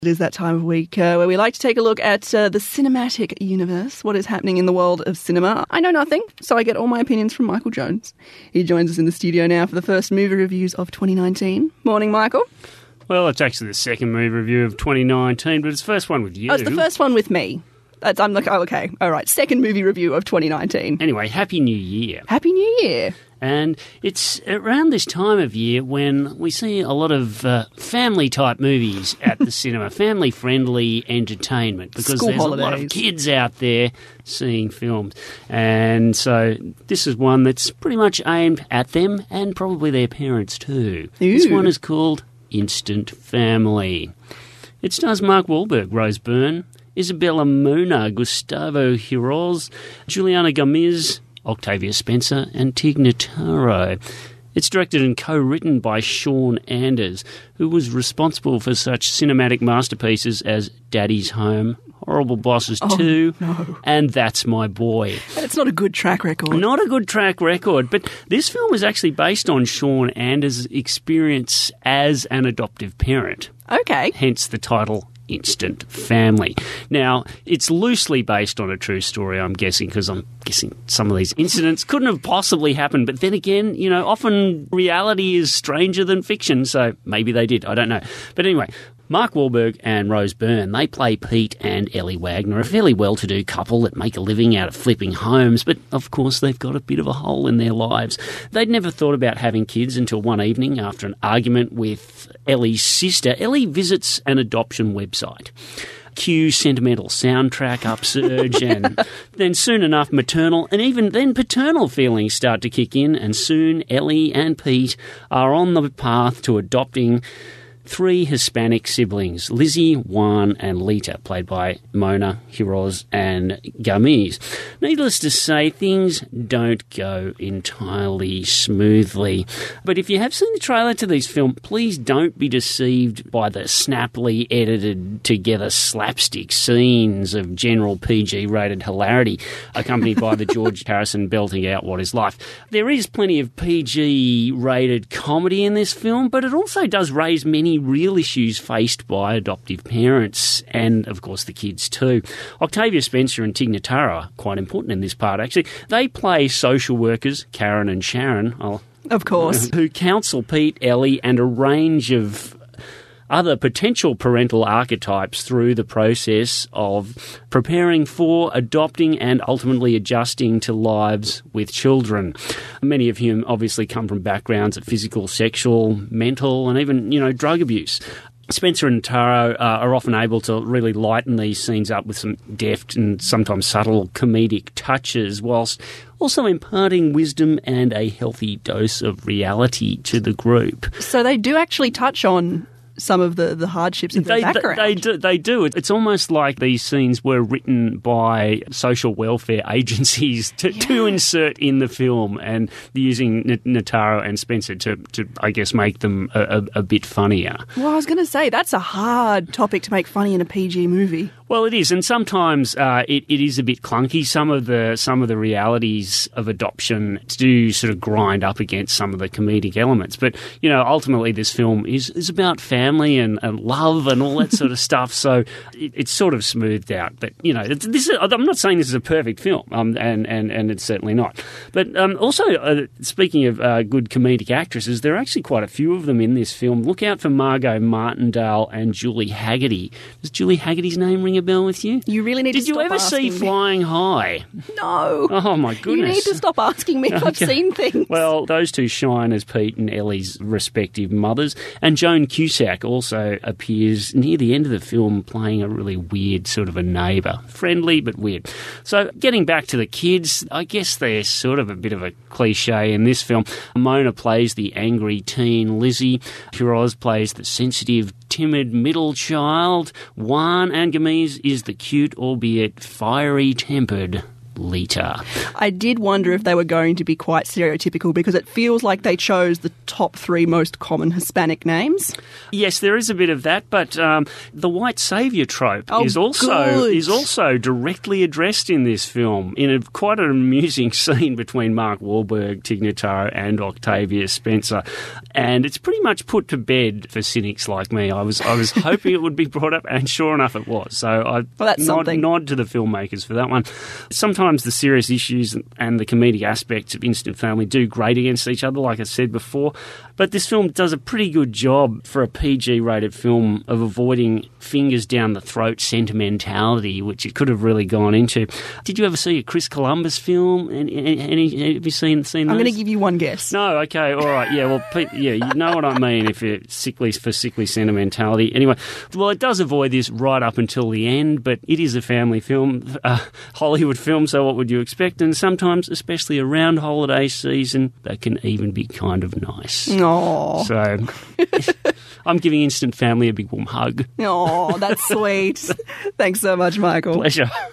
It is that time of week where we like to take a look at the cinematic universe, what is happening in the world of cinema. I know nothing, so I get all my opinions from Michael Jones. He joins us in the studio now for the first movie reviews of 2019. Morning, Michael. Well, it's actually the second movie review of 2019, but it's the first one with you. Oh, it's the first one with me. I'm like, oh, okay, all right, second movie review of 2019. Anyway, Happy New Year. Happy New Year. And it's around this time of year when we see a lot of family-type movies at the cinema, family-friendly entertainment, because School there's holidays. a lot of kids out there seeing films. And so this is one that's pretty much aimed at them and probably their parents too. Ooh. This one is called Instant Family. It stars Mark Wahlberg, Rose Byrne, Isabella Moona, Gustavo Hiroz, Juliana Gomez, Octavia Spencer and Tig Notaro. It's directed and co-written by Sean Anders, who was responsible for such cinematic masterpieces as Daddy's Home, Horrible Bosses 2, and That's My Boy. It's not a good track record. Not a good track record, but this film was actually based on Sean Anders' experience as an adoptive parent. Okay. Hence the title Instant Family. Now, it's loosely based on a true story, I'm guessing, because I'm guessing some of these incidents couldn't have possibly happened. But then again, you know, often reality is stranger than fiction, so maybe they did. I don't know. But anyway, Mark Wahlberg and Rose Byrne, they play Pete and Ellie Wagner, a fairly well-to-do couple that make a living out of flipping homes, but of course they've got a bit of a hole in their lives. They'd never thought about having kids until one evening after an argument with Ellie's sister. Ellie visits an adoption website. Cue sentimental soundtrack upsurge, and then soon enough maternal and even then paternal feelings start to kick in, and soon Ellie and Pete are on the path to adopting three Hispanic siblings, Lizzie, Juan, and Lita, played by Mona, Hiroz, and Gomez. Needless to say, things don't go entirely smoothly. But if you have seen the trailer to this film, please don't be deceived by the snappily edited together slapstick scenes of general PG-rated hilarity, accompanied by the George Harrison belting out What Is Life. There is plenty of PG-rated comedy in this film, but it also does raise many real issues faced by adoptive parents and, of course, the kids too. Octavia Spencer and Tig Notaro are quite important in this part, actually. They play social workers, Karen and Sharon, of course, who counsel Pete, Ellie, and a range of other potential parental archetypes through the process of preparing for adopting and ultimately adjusting to lives with children. Many of whom obviously come from backgrounds of physical, sexual, mental, and even, drug abuse. Spencer and Taro are often able to really lighten these scenes up with some deft and sometimes subtle comedic touches, whilst also imparting wisdom and a healthy dose of reality to the group. So they do actually touch on some of the hardships of the background. They do. It's almost like these scenes were written by social welfare agencies to insert in the film, and using Notaro and Spencer to I guess, make them a bit funnier. Well, I was going to say, that's a hard topic to make funny in a PG movie. Well, it is, and sometimes it is a bit clunky. Some of the realities of adoption do sort of grind up against some of the comedic elements. But ultimately, this film is about family and love and all that sort of stuff. So it's sort of smoothed out. But I'm not saying this is a perfect film, and it's certainly not. But also, speaking of good comedic actresses, there are actually quite a few of them in this film. Look out for Margot Martindale and Julie Haggerty. Does Julie Haggerty's name ring a bell with you? You really need to stop asking me. Did you ever see Flying High? No. Oh, my goodness. You need to stop asking me if I've seen things. Well, those two shine as Pete and Ellie's respective mothers. And Joan Cusack also appears near the end of the film playing a really weird sort of a neighbour. Friendly, but weird. So, getting back to the kids, I guess they're sort of a bit of a cliche in this film. Mona plays the angry teen Lizzie. Hiroz plays the sensitive, timid middle child. Juan and Gomez is the cute, albeit fiery-tempered Lita. I did wonder if they were going to be quite stereotypical because it feels like they chose the top 3 most common Hispanic names. Yes, there is a bit of that, but the white saviour trope is also directly addressed in this film in quite an amusing scene between Mark Wahlberg, Tig Notaro, and Octavia Spencer, and it's pretty much put to bed for cynics like me. I was hoping it would be brought up, and sure enough, it was. So I nod to the filmmakers for that one. Sometimes the serious issues and the comedic aspects of Instant Family do grate against each other, like I said before. But this film does a pretty good job for a PG-rated film of avoiding fingers down the throat sentimentality, which it could have really gone into. Did you ever see a Chris Columbus film? Have you seen those? I'm going to give you one guess. No, okay, all right, yeah, well, you know what I mean if you're sickly sentimentality. Anyway, well, it does avoid this right up until the end, but it is a family film, Hollywood film, so what would you expect? And sometimes, especially around holiday season, that can even be kind of nice. Aww. So I'm giving Instant Family a big warm hug. Oh, that's sweet. Thanks so much, Michael. Pleasure.